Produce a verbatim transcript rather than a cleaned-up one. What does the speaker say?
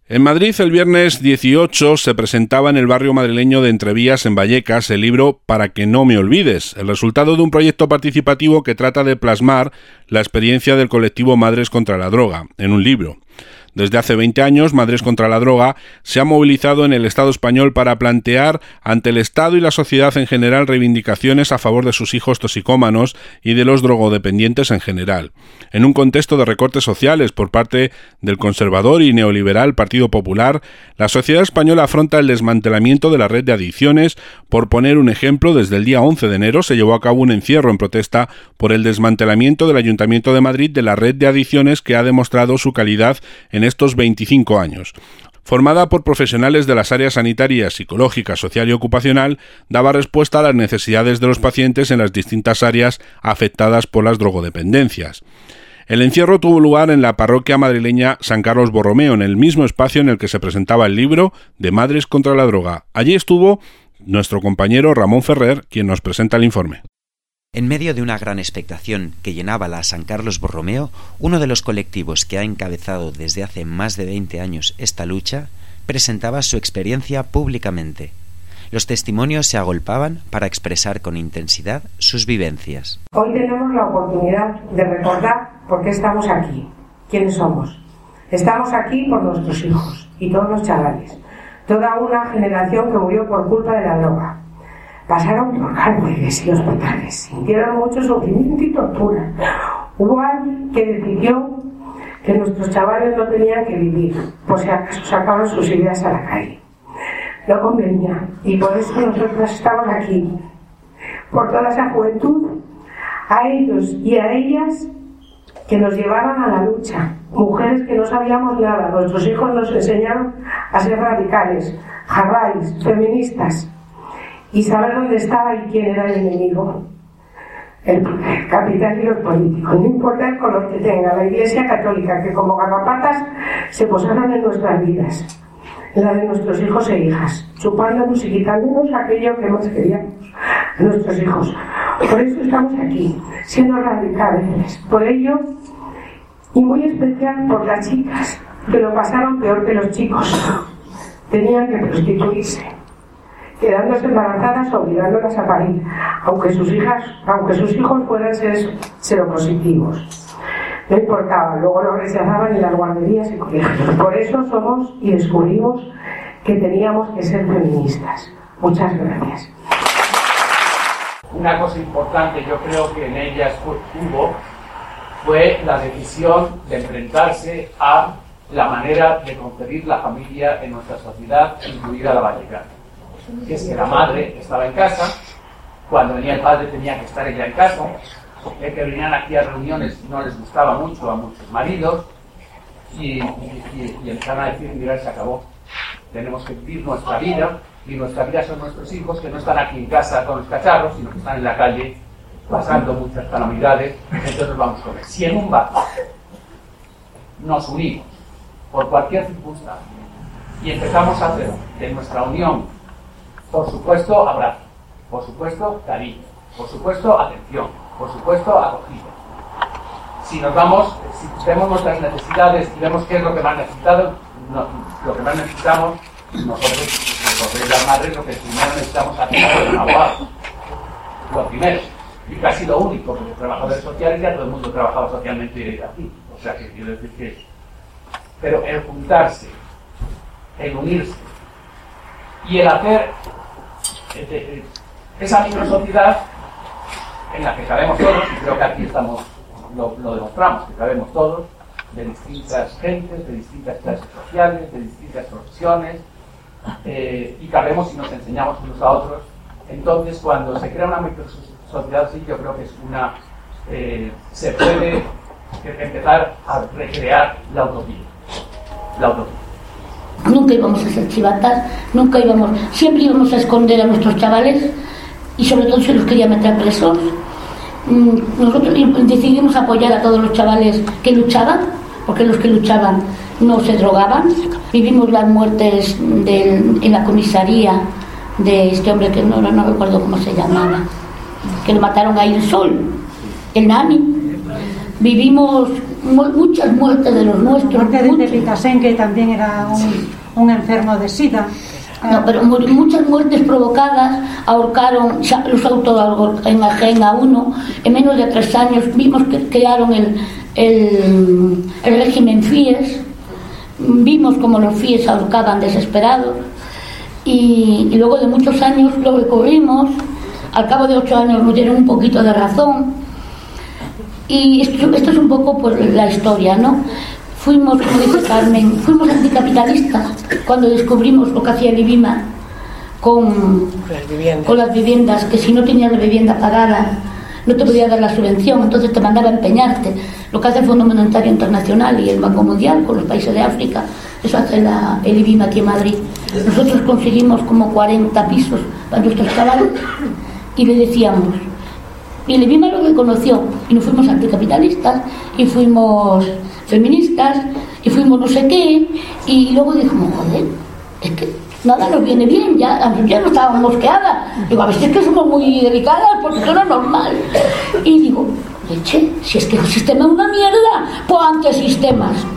En Madrid, el viernes dieciocho, se presentaba en el barrio madrileño de Entrevías, en Vallecas, el libro Para que no me olvides, el resultado de un proyecto participativo que trata de plasmar la experiencia del colectivo Madres contra la Droga en un libro. Desde hace veinte años, Madres contra la Droga se ha movilizado en el Estado español para plantear ante el Estado y la sociedad en general reivindicaciones a favor de sus hijos toxicómanos y de los drogodependientes en general. En un contexto de recortes sociales por parte del conservador y neoliberal Partido Popular, la sociedad española afronta el desmantelamiento de la red de adicciones. Por poner un ejemplo, desde el día once de enero se llevó a cabo un encierro en protesta por el desmantelamiento del Ayuntamiento de Madrid de la red de adicciones que ha demostrado su calidad en estos veinticinco años. Formada por profesionales de las áreas sanitaria, psicológica, social y ocupacional, daba respuesta a las necesidades de los pacientes en las distintas áreas afectadas por las drogodependencias. El encierro tuvo lugar en la parroquia madrileña San Carlos Borromeo, en el mismo espacio en el que se presentaba el libro de Madres contra la Droga. Allí estuvo nuestro compañero Ramón Ferrer, quien nos presenta el informe. En medio de una gran expectación que llenaba la San Carlos Borromeo, uno de los colectivos que ha encabezado desde hace más de veinte años esta lucha presentaba su experiencia públicamente. Los testimonios se agolpaban para expresar con intensidad sus vivencias. Hoy tenemos la oportunidad de recordar por qué estamos aquí, quiénes somos. Estamos aquí por nuestros hijos y todos los chavales, toda una generación que murió por culpa de la droga. Pasaron por cárceles y hospitales, sintieron mucho sufrimiento y tortura. Hubo alguien que decidió que nuestros chavales no tenían que vivir, por si acaso sacaban sus ideas a la calle. No convenía, y por eso nosotros estamos aquí, por toda esa juventud, a ellos y a ellas que nos llevaron a la lucha, mujeres que no sabíamos nada, nuestros hijos nos enseñaron a ser radicales, jarráis, feministas, y saber dónde estaba y quién era el enemigo, el capital y los políticos, no importa el color que tenga, la Iglesia Católica, que como garrapatas se posaron en nuestras vidas, en la de nuestros hijos e hijas, chupándonos y quitándonos aquello que más queríamos, a nuestros hijos. Por eso estamos aquí, siendo radicales, por ello, y muy especial por las chicas, que lo pasaron peor que los chicos, tenían que prostituirse, quedándose embarazadas, obligándolas a parir, aunque sus hijas, aunque sus hijos fueran seropositivos. No importaba, luego lo rechazaban en las guarderías y colegios. Por eso somos y descubrimos que teníamos que ser feministas. Muchas gracias. Una cosa importante, yo creo que en ellas hubo, fue la decisión de enfrentarse a la manera de concebir la familia en nuestra sociedad, incluida la vallecana. Que es que la madre estaba en casa, cuando venía el padre tenía que estar ella en casa, el que venían aquí a reuniones no les gustaba mucho a muchos maridos, y, y, y empezaron a decir, mira, se acabó, tenemos que vivir nuestra vida, y nuestra vida son nuestros hijos que no están aquí en casa con los cacharros, sino que están en la calle pasando muchas calamidades, entonces nos vamos con él. Si en un bar nos unimos por cualquier circunstancia y empezamos a hacer de nuestra unión, por supuesto, abrazo, por supuesto, cariño, por supuesto, atención, por supuesto, acogida. Si nos vamos, si vemos nuestras necesidades y vemos qué es lo que más necesitamos, no, lo que más necesitamos, nosotros, nosotros las madres, lo que primero necesitamos hacer es un abogado. Lo primero, y casi lo único, porque los trabajadores sociales ya todo el mundo trabajaba socialmente aquí. O sea, que quiero decir que... Pero el juntarse, el unirse, y el hacer esa misma sociedad en la que cabemos todos, y creo que aquí estamos, lo, lo demostramos, que cabemos todos, de distintas gentes, de distintas clases sociales, de distintas profesiones, eh, y cabemos y nos enseñamos unos a otros. Entonces, cuando se crea una microsociedad así, yo creo que es una eh, se puede empezar a recrear la utopía. La utopía. Nunca íbamos a ser chivatas, nunca íbamos, siempre íbamos a esconder a nuestros chavales y sobre todo se los quería meter presos. Nosotros decidimos apoyar a todos los chavales que luchaban, porque los que luchaban no se drogaban. Vivimos las muertes de, en la comisaría de este hombre que no, no recuerdo cómo se llamaba, que lo mataron ahí el Sol, el Nani. Vivimos muchas muertes de los nuestros. Muerte de, de Picasen, que también era un, un enfermo de SIDA. No, pero muchas muertes provocadas. Ahorcaron, los autoenajen a uno. En menos de tres años vimos que crearon el, el, el régimen FIES. Vimos como los FIES ahorcaban desesperados. Y, y luego de muchos años lo recurrimos. Al cabo de ocho años nos dieron un poquito de razón. Y esto, esto es un poco pues, la historia, ¿no? Fuimos, como dice Carmen, fuimos anticapitalistas cuando descubrimos lo que hacía el IBIMA con las viviendas, con las viviendas que si no tenías la vivienda pagada no te podía dar la subvención, entonces te mandaba a empeñarte. Lo que hace el Fondo Monetario Internacional y el Banco Mundial con los países de África, eso hace la, el IBIMA aquí en Madrid. Nosotros conseguimos como cuarenta pisos para nuestros chavales y le decíamos, y el IBIMA lo reconoció, y nos fuimos anticapitalistas y fuimos feministas y fuimos no sé qué, y luego dijimos, joder, es que nada nos viene bien, ya, ya no estábamos mosqueadas. Digo, a ver si es que somos muy delicadas porque esto no es normal. Y digo, leche, si es que el sistema es una mierda, pues antisistemas.